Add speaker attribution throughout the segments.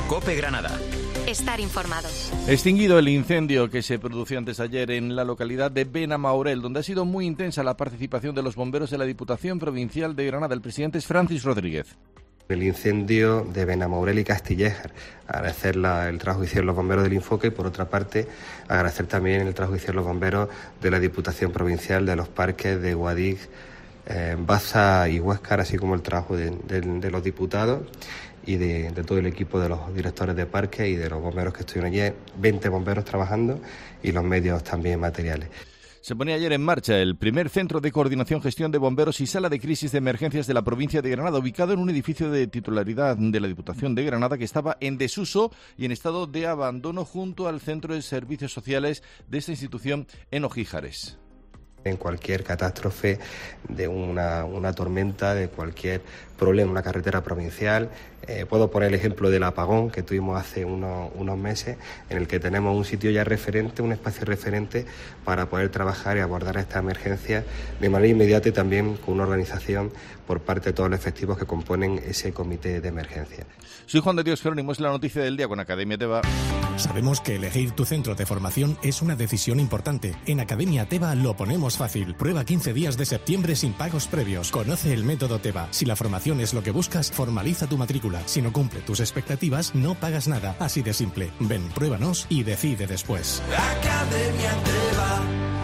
Speaker 1: COPE Granada.
Speaker 2: Estar informado.
Speaker 3: Extinguido el incendio que se produjo antes de ayer en la localidad de Benamaurel, donde ha sido muy intensa la participación de los bomberos de la Diputación Provincial de Granada. El presidente es Francis Rodríguez.
Speaker 4: El incendio de Benamaurel y Castillejar. Agradecer el trabajo que hicieron los bomberos del Infoque y, por otra parte, agradecer también el trabajo que hicieron los bomberos de la Diputación Provincial, de los parques de Guadix, Baza y Huéscar, así como el trabajo de los diputados y de todo el equipo de los directores de parques y de los bomberos que estuvieron allí, 20 bomberos trabajando y los medios también materiales.
Speaker 3: Se ponía ayer en marcha el primer centro de coordinación, gestión de bomberos y sala de crisis de emergencias de la provincia de Granada, ubicado en un edificio de titularidad de la Diputación de Granada que estaba en desuso y en estado de abandono junto al Centro de Servicios Sociales de esta institución en Ojíjares.
Speaker 4: En cualquier catástrofe, de una tormenta, de cualquier problema en una carretera provincial. Puedo poner el ejemplo del apagón que tuvimos hace unos meses, en el que tenemos un sitio ya referente, un espacio referente para poder trabajar y abordar esta emergencia de manera inmediata y también con una organización por parte de todos los efectivos que componen ese comité de emergencia.
Speaker 3: Soy Juan de Dios Jerónimo, es la noticia del día con Academia Teba.
Speaker 5: Sabemos que elegir tu centro de formación es una decisión importante. En Academia Teba lo ponemos fácil. Prueba 15 días de septiembre sin pagos previos. Conoce el método Teba. Si la formación es lo que buscas, formaliza tu matrícula. Si no cumple tus expectativas, no pagas nada. Así de simple. Ven, pruébanos y decide después.
Speaker 6: Academia Teba.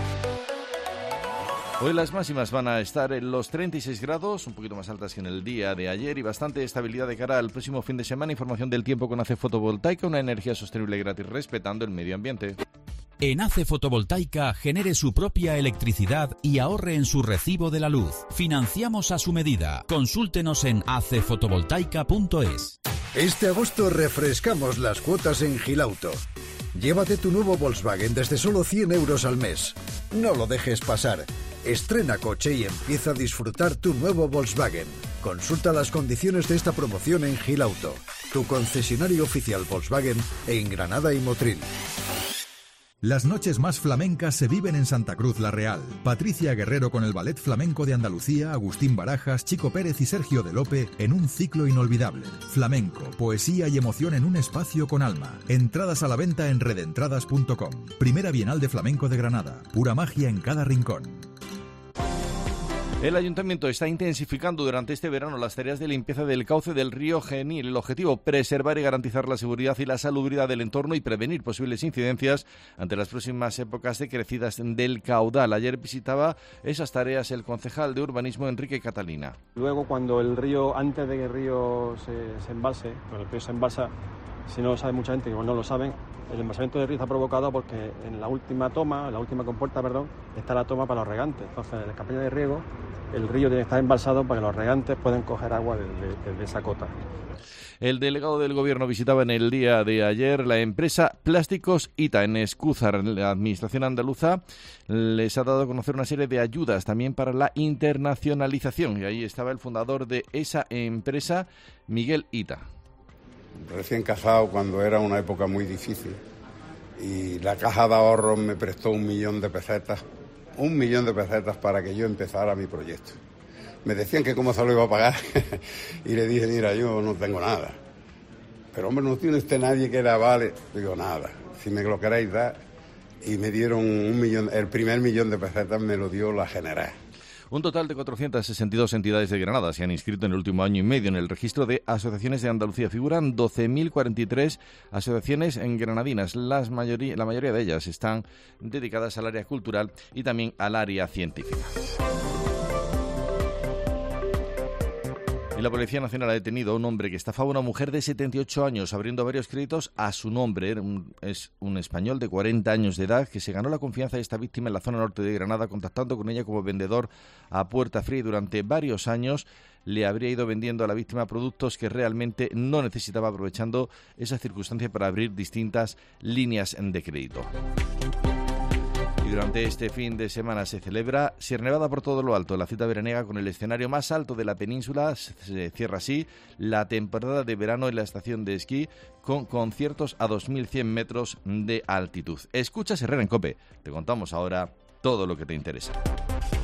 Speaker 3: Hoy las máximas van a estar en los 36 grados, un poquito más altas que en el día de ayer y bastante estabilidad de cara al próximo fin de semana. Información del tiempo con ACE Fotovoltaica, una energía sostenible y gratis respetando el medio ambiente.
Speaker 1: En ACE Fotovoltaica genere su propia electricidad y ahorre en su recibo de la luz. Financiamos a su medida. Consúltenos en acefotovoltaica.es.
Speaker 7: Este agosto refrescamos las cuotas en Gilauto. Llévate tu nuevo Volkswagen desde solo 100 euros al mes. No lo dejes pasar. Estrena coche y empieza a disfrutar tu nuevo Volkswagen. Consulta las condiciones de esta promoción en Gilauto, tu concesionario oficial Volkswagen en Granada y Motril.
Speaker 8: Las noches más flamencas se viven en Santa Cruz la Real. Patricia Guerrero con el Ballet Flamenco de Andalucía, Agustín Barajas, Chico Pérez y Sergio de Lope en un ciclo inolvidable. Flamenco, poesía y emoción en un espacio con alma. Entradas a la venta en redentradas.com. Primera Bienal de Flamenco de Granada. Pura magia en cada rincón.
Speaker 3: El Ayuntamiento está intensificando durante este verano las tareas de limpieza del cauce del río Genil. El objetivo, preservar y garantizar la seguridad y la salubridad del entorno y prevenir posibles incidencias ante las próximas épocas de crecidas del caudal. Ayer visitaba esas tareas el concejal de Urbanismo, Enrique Catalina.
Speaker 9: Luego, cuando el río, antes de que el río se embalse, pues el río se embalsa, si no lo sabe mucha gente, que no lo saben, el embalsamiento del río está provocado porque en la última compuerta, está la toma para los regantes. Entonces, en la campaña de riego, el río tiene que estar embalsado para que los regantes puedan coger agua de esa cota.
Speaker 3: El delegado del Gobierno visitaba en el día de ayer la empresa Plásticos Ita en Escúzar. La Administración andaluza les ha dado a conocer una serie de ayudas también para la internacionalización. Y ahí estaba el fundador de esa empresa, Miguel Ita.
Speaker 10: Recién casado cuando era una época muy difícil y la Caja de Ahorros me prestó 1 millón de pesetas. 1 millón de pesetas para que yo empezara mi proyecto. Me decían que cómo se lo iba a pagar y le dije, mira, yo no tengo nada. Pero hombre, no tiene usted nadie que le avale. Digo, nada, si me lo queréis dar. Y me dieron 1 millón, el primer 1 millón de pesetas me lo dio la General.
Speaker 3: Un total de 462 entidades de Granada se han inscrito en el último año y medio en el registro de asociaciones de Andalucía. Figuran 12.043 asociaciones granadinas. La mayoría de ellas están dedicadas al área cultural y también al área científica. Y la Policía Nacional ha detenido a un hombre que estafaba a una mujer de 78 años abriendo varios créditos a su nombre. Es un español de 40 años de edad que se ganó la confianza de esta víctima en la zona norte de Granada, contactando con ella como vendedor a puerta fría, y durante varios años le habría ido vendiendo a la víctima productos que realmente no necesitaba, aprovechando esa circunstancia para abrir distintas líneas de crédito. Y durante este fin de semana se celebra Sierra Nevada por todo lo alto, la cita veraniega con el escenario más alto de la península. Se cierra así la temporada de verano en la estación de esquí con conciertos a 2.100 metros de altitud. Escuchas Herrera en COPE. Te contamos ahora todo lo que te interesa.